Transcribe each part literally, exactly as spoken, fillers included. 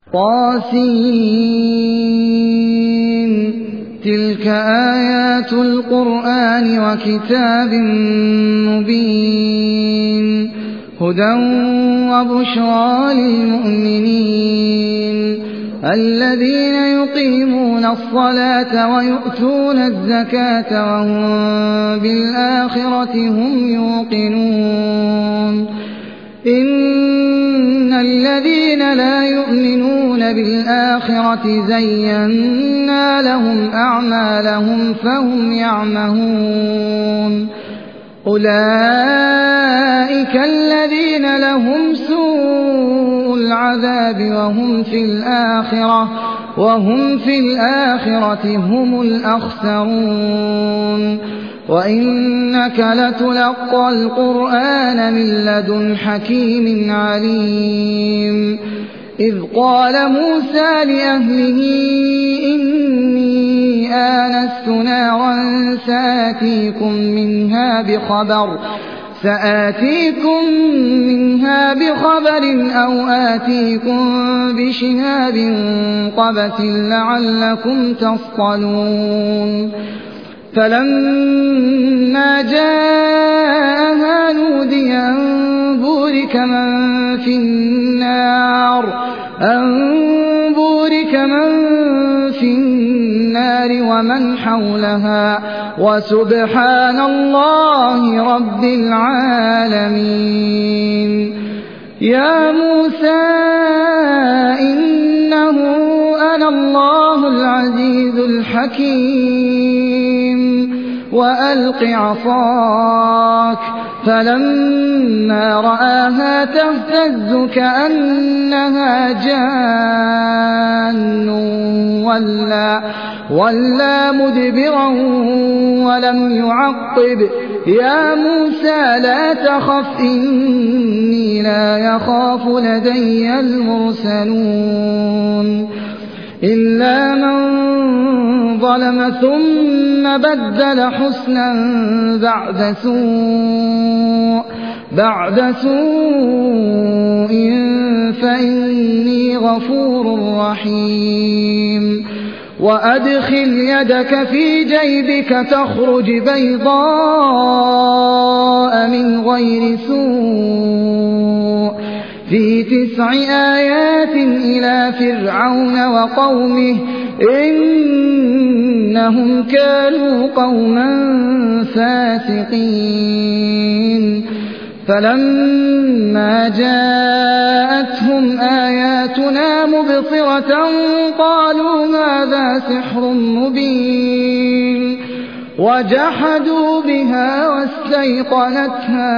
طاسين تلك آيات القرآن وكتاب مبين هدى وبشرى للمؤمنين الذين يقيمون الصلاة ويؤتون الزكاة وهم بالآخرة هم يوقنون إن الذين لا يؤمنون بالآخرة زينا لهم أعمالهم فهم يعمهون أولئك الذين لهم سوء العذاب وهم في الآخرة وهم في الآخرة هم الأخسرون وإنك لتلقى القرآن من لدن حكيم عليم إذ قال موسى لأهله إني آنست نارا سآتيكم منها بخبر سآتيكم منها بخبر أو آتيكم بشهاب قبس لعلكم تصطلون فلما جاءها نودي أن بورك من في النار أن بورك من في النار ومن حولها وسبحان الله رب العالمين يا موسى إنه أنا الله العزيز الحكيم وألق عصاك فلما رآها تهتز كأنها جان ولا, ولا مدبرا ولم يعقب يا موسى لا تخف إني لا يخاف لدي المرسلون إلا من ظلم ثم بدل حسنا بعد سوء بعد سوء فإني غفور رحيم وأدخل يدك في جيبك تخرج بيضاء من غير سوء في تسع آيات إلى فرعون وقومه إنهم كانوا قوما فاسقين فلما جاءتهم آياتنا مبصرة قالوا هذا سحر مبين وجحدوا بها واستيقنتها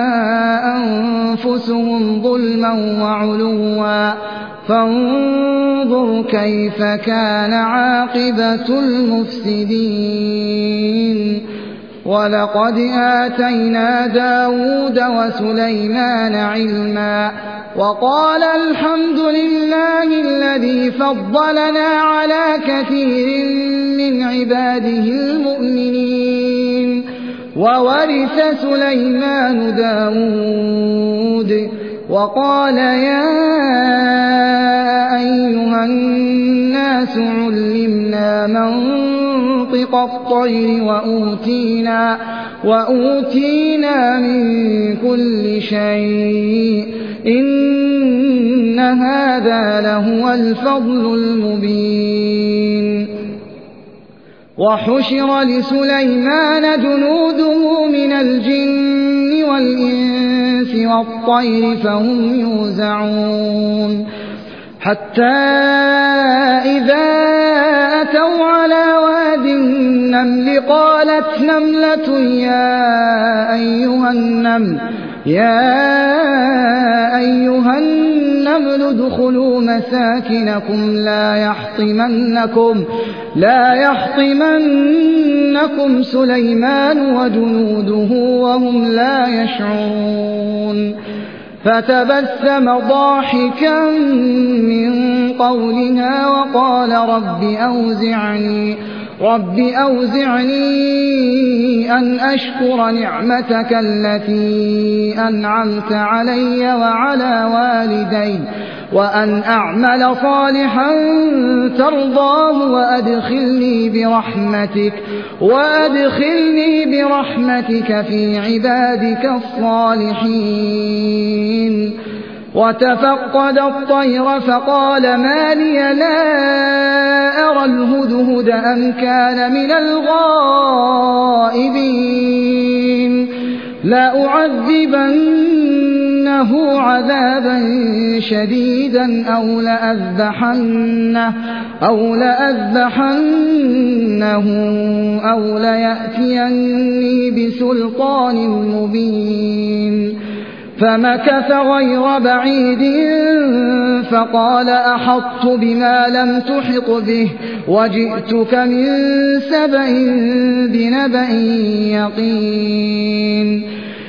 أنفسهم ظلما وعلوا فانظر كيف كان عاقبة المفسدين ولقد آتينا داود وسليمان علما وقال الحمد لله الذي فضلنا على كثير من عباده المؤمنين وورث سليمان داود وقال يا أيها الناس علمنا منطق الطير وأوتينا, وأوتينا من كل شيء إن هذا لهو الفضل المبين وحشر لسليمان جنوده من الجن والإنس والطير فهم يوزعون حتى إذا أتوا على واد النمل قالت نملة يا أيها النمل يا أيها النمل ادخلوا مساكنكم لا يحطمنكم لا يحطمنكم سليمان وجنوده وهم لا يشعرون فتبسم ضاحكا من قولها وقال رب أوزعني رب أوزعني أن أشكر نعمتك التي أنعمت علي وعلى والدي وأن أعمل صالحا ترضاه وأدخلني برحمتك وأدخلني برحمتك في عبادك الصالحين. وتفقد الطير فقال ما لي لا أرى الهدهد أم كان من الغائبين لأعذبنه عذابا شديدا أو لأذبحنه أو لأذبحنه أو ليأتيني بسلطان مبين. فمكث غير بعيد فقال أحطت بما لم تحط به وجئتك من سبأ بنبأ يقين.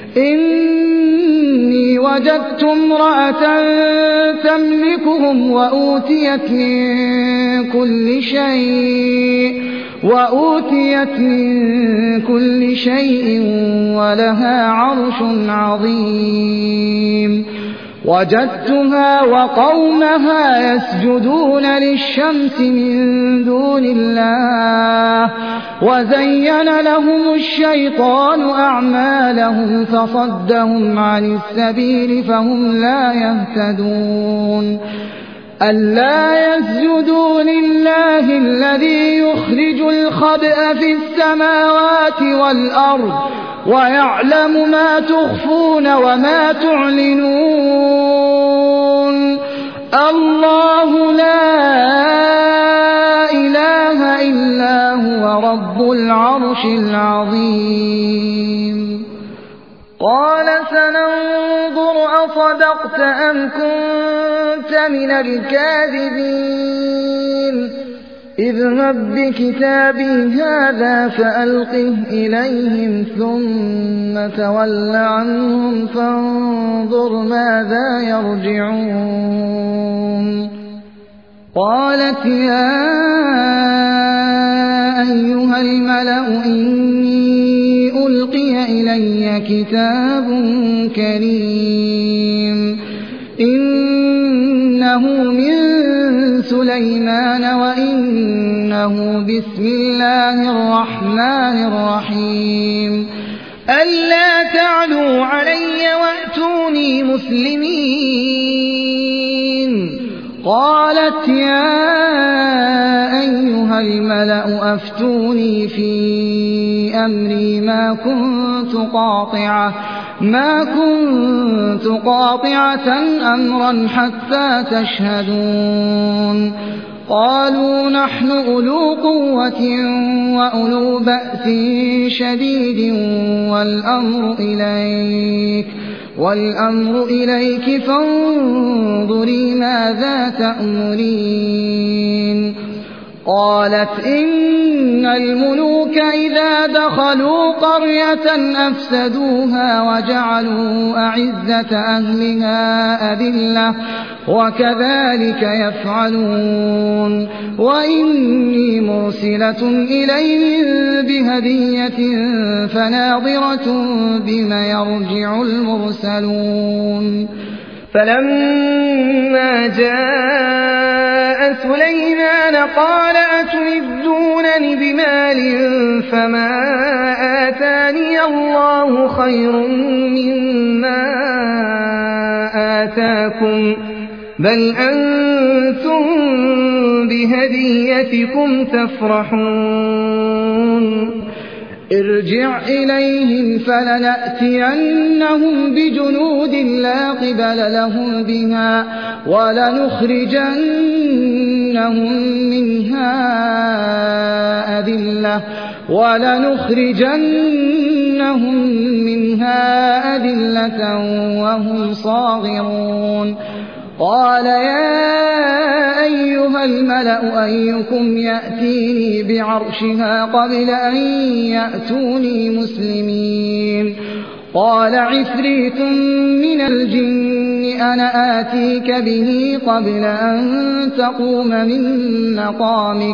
إني وجدت امرأة تملكهم وأوتيت من كل شيء وأوتيت من كل شيء ولها عرش عظيم. وجدتها وقومها يسجدون للشمس من دون الله وزين لهم الشيطان أعمالهم فصدهم عن السبيل فهم لا يهتدون. ألا يسجدوا لله الذي يخرج الخبأ في السماوات والأرض ويعلم ما تخفون وما تعلنون. الله لا إله إلا هو رب العرش العظيم. قال سننظر أصدقت أم كنت من الكاذبين. اذهب بكتابي هذا فألقه إليهم ثم تول عنهم فانظر ماذا يرجعون. قالت يا أيها الملأ إني ألقي إلي كتاب كريم إنه من سليمان وإنه بسم الله الرحمن الرحيم. ألا تعلوا علي وأتوني مسلمين. قالت يا أيها الملأ أفتوني في أمري ما كنت قاطعة ما كنت قاطعة أمرا حتى تشهدون. قالوا نحن أولو قوة وأولو بأس شديد والأمر إليك والأمر إليك فانظري ماذا تأمرين. قالت إن الملوك إذا دخلوا قرية أفسدوها وجعلوا أعزة أهلها أذلة وكذلك يفعلون. وإني مرسلة إليهم بهدية فناظرة بما يرجع المرسلون. فلما جاء سليمان قال أتمدونني بمال فما آتاني الله خير مما آتاكم بل أنتم بهديتكم تفرحون. ارجع إليهم فلنأتينهم بجنود لا قبل لهم بها ولنخرجنهم منها أذلة ولنخرجنهم منها أذلة وهم صاغرون. قال يا أيها الملأ أيكم يأتيني بعرشها قبل أن يأتوني مسلمين. قال عفريت من الجن أنا آتيك به قبل أن تقوم من مقامك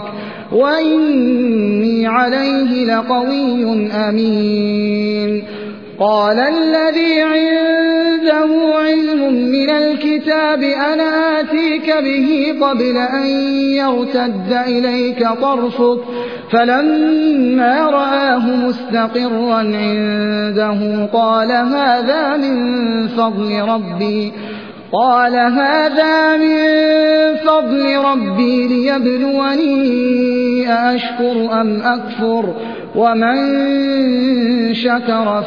وإني عليه لقوي أمين. قال الذي عنده علم من الكتاب أنا آتيك به قبل أن يرتد إليك طرفك فلما رآه مستقرا عنده قال هذا من فضل ربي قال هذا من فضل ربي ليبلوني أأشكر أم أكفر ومن شكر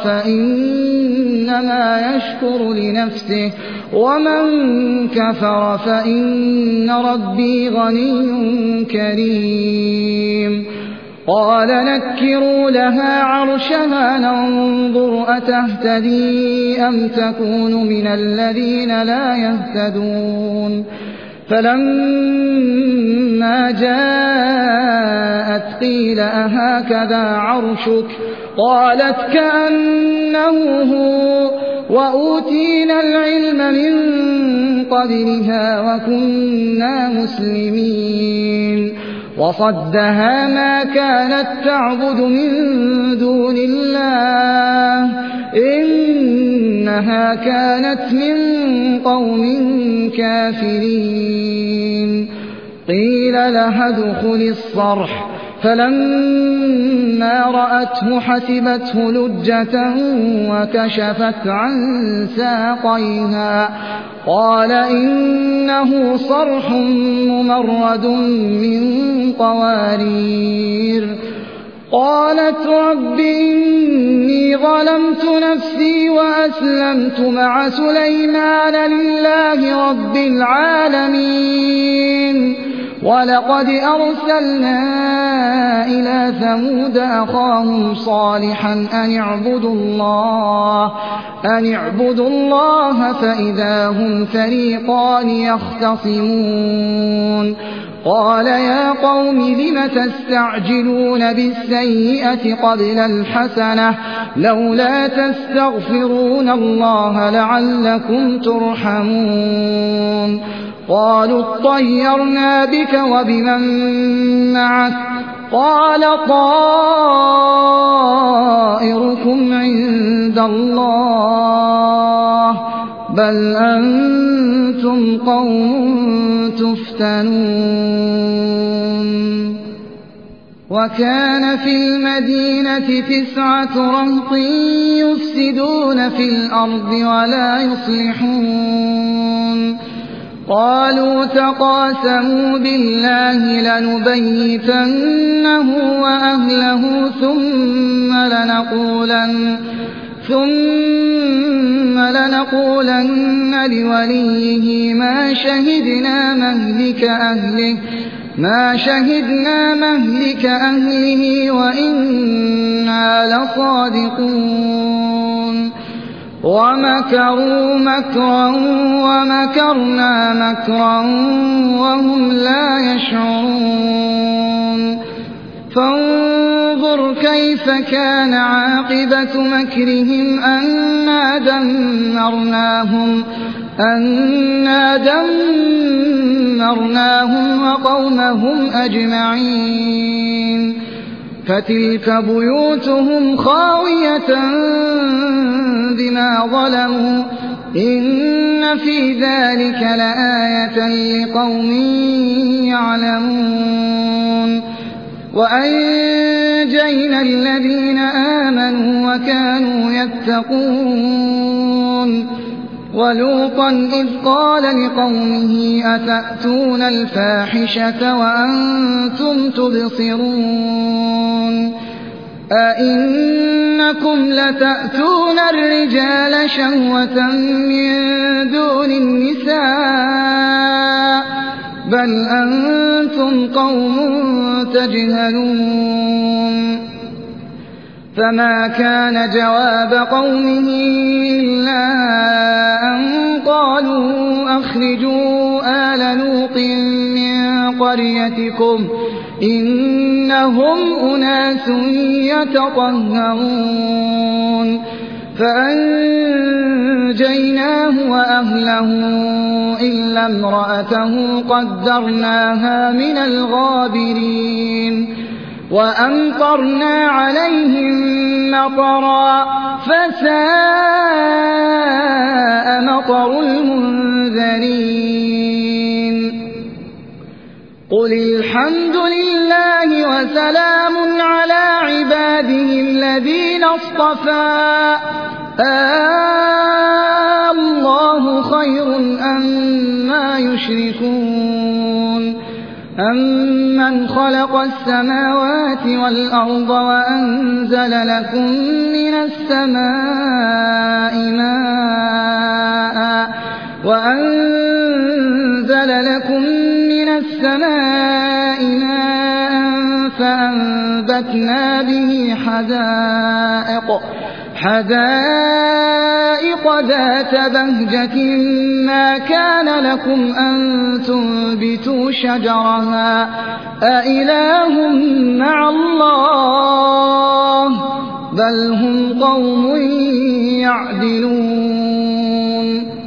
فإنما يشكر لنفسه ومن كفر فإن ربي غني كريم. قال نكروا لها عرشها ننظر أتهتدي أم تكون من الذين لا يهتدون. فلما جاءت قيل أهكذا عرشك قالت كأنه هو وأوتينا العلم من قبلها وكنا مسلمين. وصدها ما كانت تعبد من دون الله إنها كانت من قوم كافرين. قيل لها ادخل الصرح فلما رأته حسبته لجة وكشفت عن ساقيها قال إنه صرح ممرد من قوارير. قالت رب إني ظلمت نفسي وأسلمت مع سليمان لله رب العالمين. ولقد أرسلنا إلى ثمود أخاهم صالحا أن اعبدوا الله أن اعبدوا الله فإذا هم فريقان يختصمون. قال يا قوم لم تستعجلون بالسيئة قبل الحسنة لولا تستغفرون الله لعلكم ترحمون. قالوا اطيرنا بك وبمن معك قال طائركم عند الله بل أنتم قوم تفتنون. وكان في المدينة تسعة رهط يفسدون في الأرض ولا يصلحون. قالوا تقاسموا بالله لنبيتنه وأهله ثم لنقولن ثم لنقولن لوليه ما شهدنا مهلك أهله ما شهدنا مهلك أهله وإنا لصادقون. ومكروا مكرا ومكرنا مكرا وهم لا يشعرون. فانظر كيف كان عاقبة مكرهم أنا دمرناهم أنا دمرناهم وقومهم أجمعين. فتلك بيوتهم خاوية بما ظلموا إن في ذلك لآية لقوم يعلمون. وأنجينا الذين آمنوا وكانوا يتقون. ولوطا إذ قال لقومه أتأتون الفاحشة وأنتم تبصرون أئنكم لتأتون الرجال شهوة من دون النساء بل أنتم قوم تجهلون. فما كان جواب قومه إلا أن قالوا أخرجوا آل لوط من قريتكم إنهم أناس يتطهرون. فأنجيناه فأنجيناه وأهله إلا امرأته قدرناها من الغابرين وأمطرنا عليهم مطرا فساء مطر المنذرين قل الحمد لله وسلام على عباده الذين اصطفى آه الله خير أما يشركون أمن خلق السماوات والأرض وأنزل لكم من السماء ماء وأنزل لكم من السماء ماء فأنبتنا به حدائق حدائق ذات بهجة ما كان لكم أن تنبتوا شجرها أإله مع الله بل هم قوم يعدلون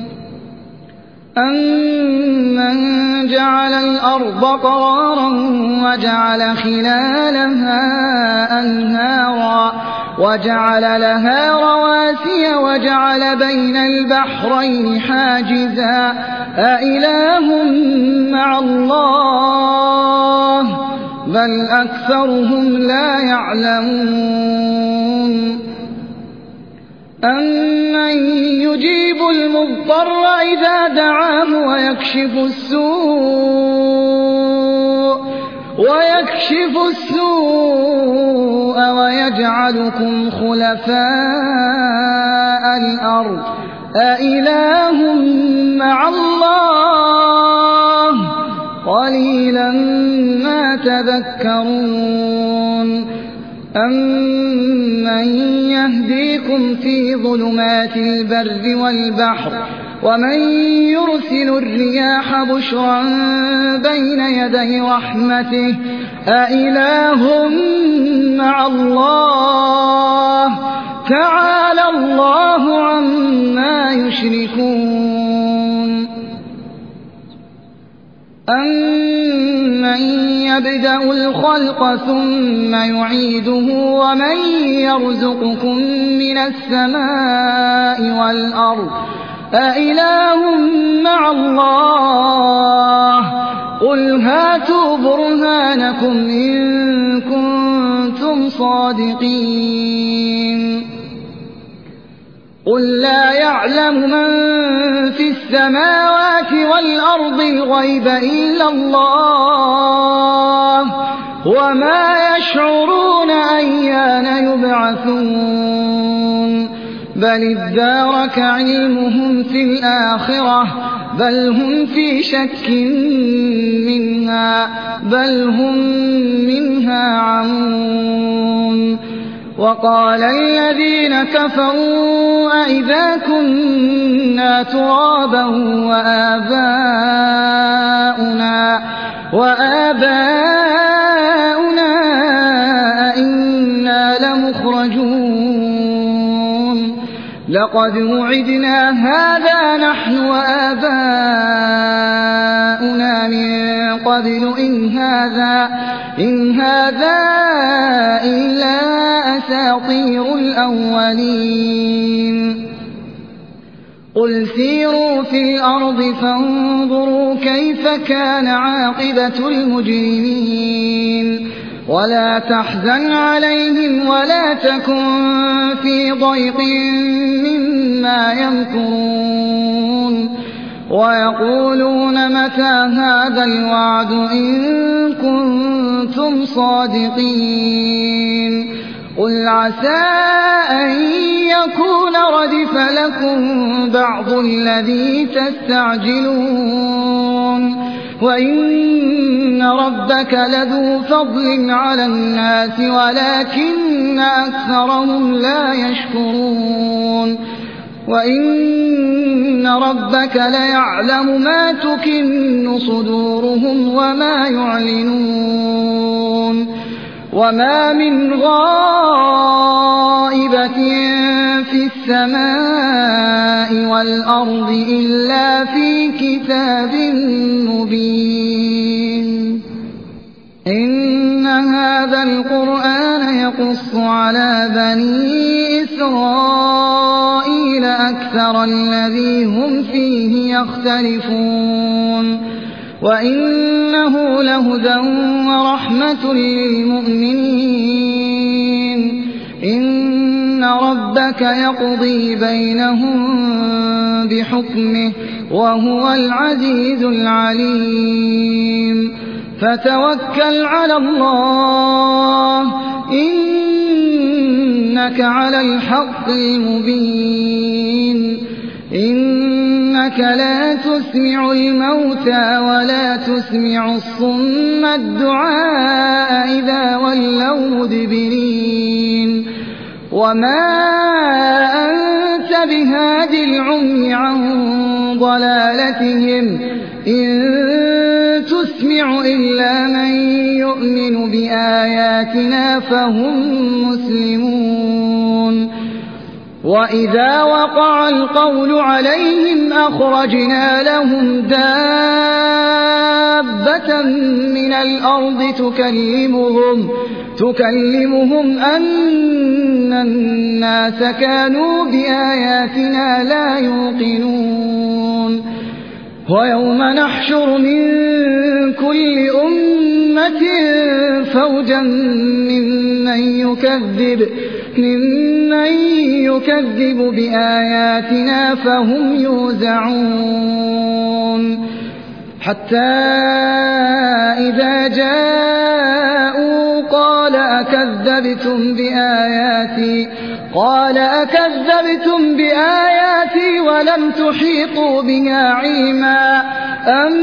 أمن جعل الأرض قرارا وجعل خلالها أنهارا وجعل لها رواسي وجعل بين البحرين حاجزا أإله مع الله بل أكثرهم لا يعلمون أمن يجيب المضطر إذا دعاه ويكشف السوء ويكشف السوء ويجعلكم خلفاء الأرض أإله مع الله قليلا ما تذكرون أمن يهديكم في ظلمات البر والبحر ومن يرسل الرياح بشرا بين يدي رحمته أإله مع الله تعالى الله عما يشركون أمن يبدأ الخلق ثم يعيده ومن يرزقكم من السماء والأرض أإله مع الله قل هاتوا برهانكم إن كنتم صادقين قل لا يعلم من في السماوات والأرض الغيب إلا الله وما يشعرون أيان يبعثون بل ادارك علمهم في الآخرة بل هم في شك منها بل هم منها عمون وقال الذين كفروا أئذا كنا ترابا وآباؤنا وآباؤنا أئنا لمخرجون لقد وعدنا هذا نحن وآباؤنا من قبل إن هذا إن هذا إلا أساطير الأولين قل سيروا في الأرض فانظروا كيف كان عاقبة المجرمين ولا تحزن عليهم ولا تكن في ضيق مما يمكرون ويقولون متى هذا الوعد إن كنتم صادقين قل عسى أن يكون ردف لكم بعض الذي تستعجلون وإن ربك لذو فضل على الناس ولكن أكثرهم لا يشكرون وإن ربك ليعلم ما تكن صدورهم وما يعلنون وما من غائبة في السماء والأرض إلا في كتاب مبين إن هذا القرآن يقص على بني إسرائيل أكثر الذي هم فيه يختلفون وإنه لهدى ورحمة للمؤمنين إن ربك يقضي بينهم بحكمه وهو العزيز العليم فتوكل على الله إنك على الحق المبين إنك لا تسمع الموتى ولا تسمع الصم الدعاء إذا ولوا مدبرين وما أنت بهاد العمي عن ضلالتهم إن تسمع إلا من يؤمن بآياتنا فهم مسلمون وإذا وقع القول عليهم أخرجنا لهم دابة من الأرض تكلمهم تكلمهم أن الناس كانوا بآياتنا لا يوقنون ويوم نحشر من كل أمة فوجا ممن يكذب ممن يكذب بآياتنا فهم يوزعون حتى إذا جاءوا قال أكذبتم بآياتي قال أكذبتم بآياتي ولم تحيطوا بها علما أم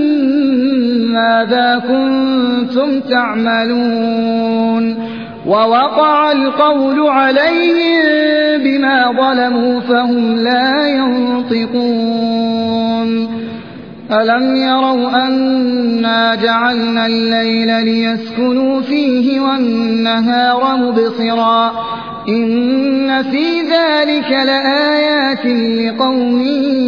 ماذا كنتم تعملون ووقع القول عليهم بما ظلموا فهم لا ينطقون ألم يروا أنا جعلنا الليل ليسكنوا فيه والنهار مبصرا إن في ذلك لآيات لقوم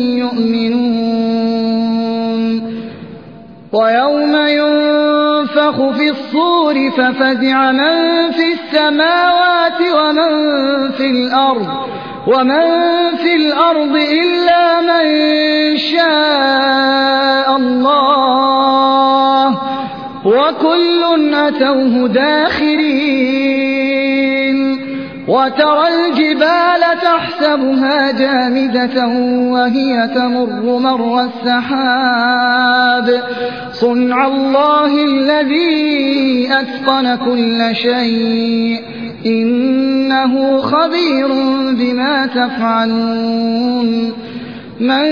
يؤمنون ويوم ينفخ في الصور ففزع من في السماوات ومن في الأرض ومن في الأرض إلا من شاء الله وكل أتوه داخرين وترى الجبال تحسبها جامدة وهي تمر مر السحاب صنع الله الذي أتقن كل شيء إنه خبير بما تفعلون من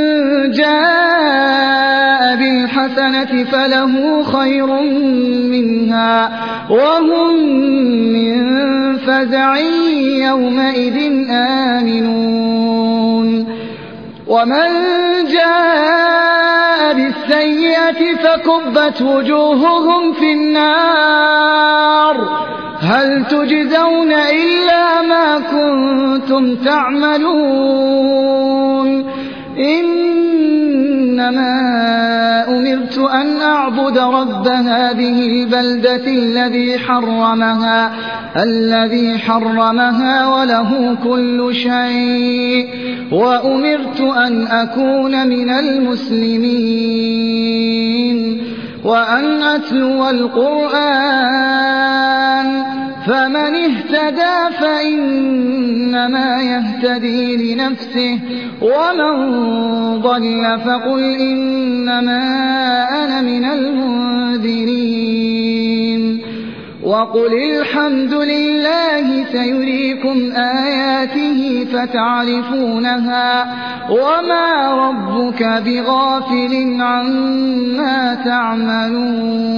جاء بالحسنة فله خير منها وهم من فزع يومئذ آمنون ومن جاء بالسيئة فكبت وجوههم في النار هل تجزون إلا ما كنتم تعملون إنما أمرت أن أعبد رب هذه البلدة الذي حرمها الذي حرمها وله كل شيء وأمرت أن أكون من المسلمين وأن أتلو القرآن فمن اهتدى فإنما يهتدي لنفسه ومن ضل فقل إنما أنا من المنذرين وقل الحمد لله سيريكم آياته فتعرفونها وما ربك بغافل عما تعملون